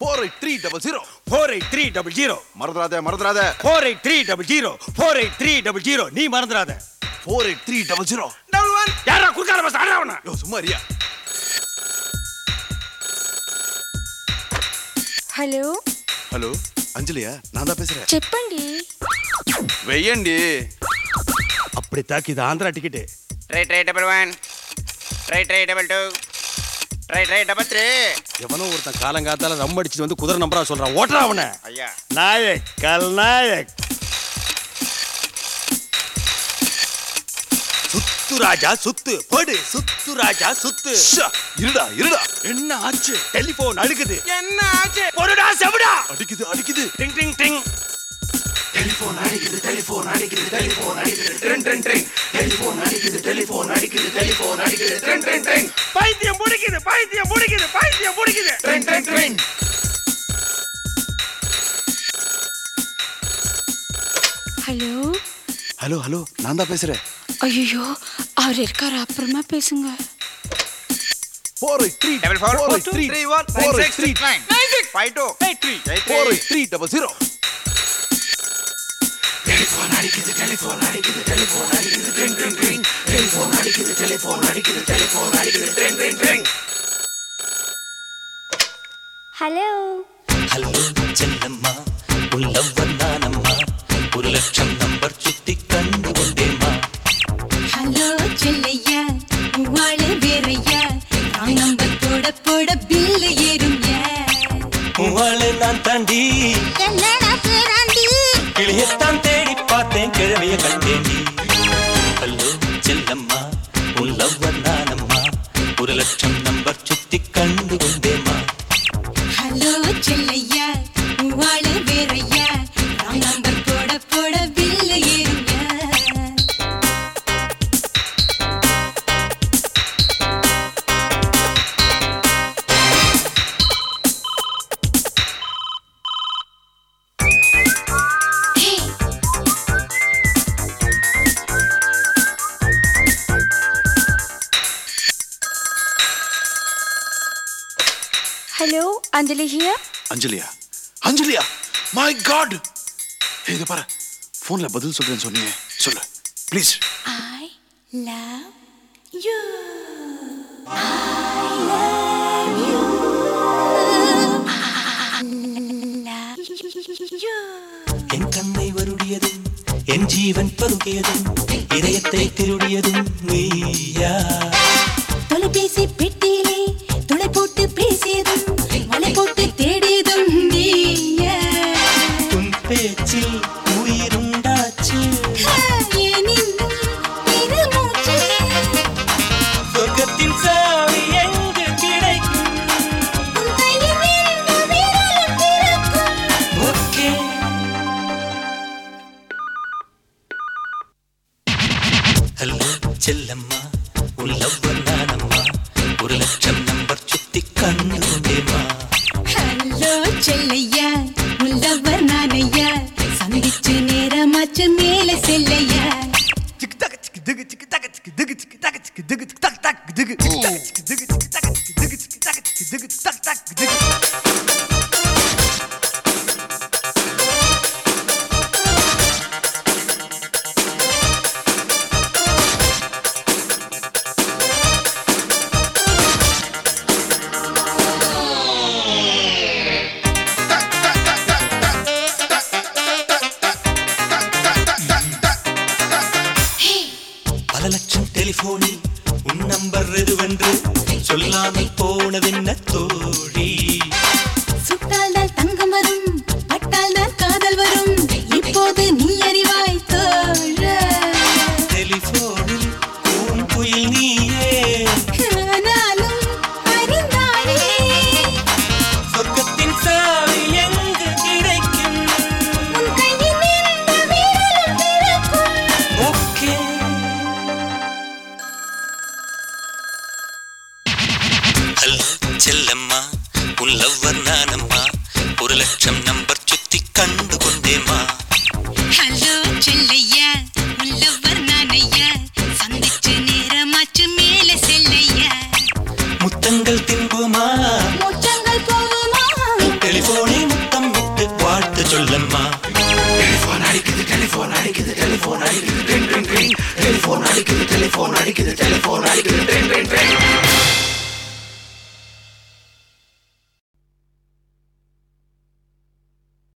4830 48300 மறந்துடாத 48300 48300 நீ மறந்துடாத 48300 யாரா குறுக்கால பஸ் ஆடுறவனா யோ சும்மா ரியா. హలో హలో అంజలియా நான் தான் பேசுறேன். చెప్పండి. வெய்யண்டி. அப்படி தாக்கி இது Andhra ticket. Try 1 try 2 try 3 எவனோ ஒருத்தன் காலங்காத்தால ரம் அடிச்சுட்டு வந்து குதிரை நம்பரா சொல்றான். ஓட்டுறா அவனை. ஐயா நாயக் கல்நாயக் சுத்து ராஜா சுத்து படு சுத்து ராஜா சுத்து. இருடா இருடா. என்ன ஆச்சு? டெலிபோன் அடிக்குது. என்ன ஆச்சு? பொருடா செவடா அடிக்குது அடிக்குது. Ding ding ding. டெலிபோன் அடிக்குது டெலிபோன் அடிக்குது டெலிபோன் அடிக்குது ட்ரிங் ட்ரிங் ட்ரிங். டெலிபோன் அடிக்குது டெலிபோன் அடிக்குது டெலிபோன் அடிக்குது ட்ரிங் ட்ரிங் ட்ரிங். பைத்தியம் முடிக்குது பைத்தியம் முடிக்குது பைத்தியம் முடிக்குது. Tring tring tring. Hello hello hello நான் தான் பேசுறேன். ஐயோ அவர் இருக்காரு, அப்புறமா பேசுங்க. 4830 டெலிபோன் அடிக்குது டெலிபோன் அடிக்குது டெலிபோன் அடிக்குது ட்ரிங் ட்ரிங் ட்ரிங். டெலிபோன் அடிக்குது டெலிபோன் அடிக்குது டெலிபோன் அடிக்குது tring tring tring. Hello hello Chellamma உள்ளவன் நானம்மா 1,00,000 நம்பர் சுத்தி கண்டு கொண்டேம்மா. ஹலோ செல்லையா உவாளே வேறையா ராங் நம்பர் போட போட பில்லு ஏறும்யா. உவாளு நான் தாண்டி என்னடா பேராண்டி கிளியத்தான் தேடி பார்த்தேன் கிழவிய கண்டேண்டி. ஹலோ செல்லம்மா உள்ளவன் நானம்மா 1,00,000 நம்பர் சுத்தி கண்டு கொண்டேம்மா. ஹலோ செல்லையா உவாளே வேறையா ராங் நம்பர் போட போட பில்லு ஏறும்யா. Hello Anjali here. அஞ்சலியா அஞ்சலியா மை காட். இது பாரு போன்ல பதில் சொல்றேன்னு சொன்னீங்க, சொல்லு please. I love you. I love you. என் கண்ணை வருடியதும் என் ஜீவன் பருகியதும் இதயத்தை திருடியதும் நீயா. தொலைபேசி பெட்டியிலே துளை போட்டு பேசியதும் வலை போட்டு தேடியதும் நீயா. உன் பேச்சில் உயிருண்டாச்சு எனினும் பெருமூச்சு சொர்க்கத்தின் சாவி எங்கு கிடைக்கும். உன் கையில் இந்த விரலும் திறக்கும். ஓகே ஹலோ செல்லம்மா உள்ளவன் நானம்மா 1,00,000 நம்பர் சுத்தி கண்டு கொண்டேம்மா. ஹலோ செல்லையா உள்ளவர் நானையா சந்திச்சு நேரமாச்சு மேல செல்லையா. சிக்கு தக சிக்கு திகு சிக்கு தக சிக்கு திகு சிக்கு தக சிக்கு திகு சிக்கு தக் தக் திகு சிக்கு தக சிக்கு திகு சிக்கு தக சிக்கு திகு சிக்கு தக சிக்கு திகு தக் தக் திகு. டெலிபோனை முத்தம் விட்டு வாழ்த்து சொல்லம்மா. டெலிபோன் அடிக்குது டெலிபோன் அடிக்குது டெலிபோன் அடிக்குது ட்ரிங் ட்ரிங் ட்ரிங் டெலிபோன் அடிக்குது டெலிபோன் அடிக்குது டெலிபோன் அடிக்குது ட்ரிங் ட்ரிங் ட்ரிங்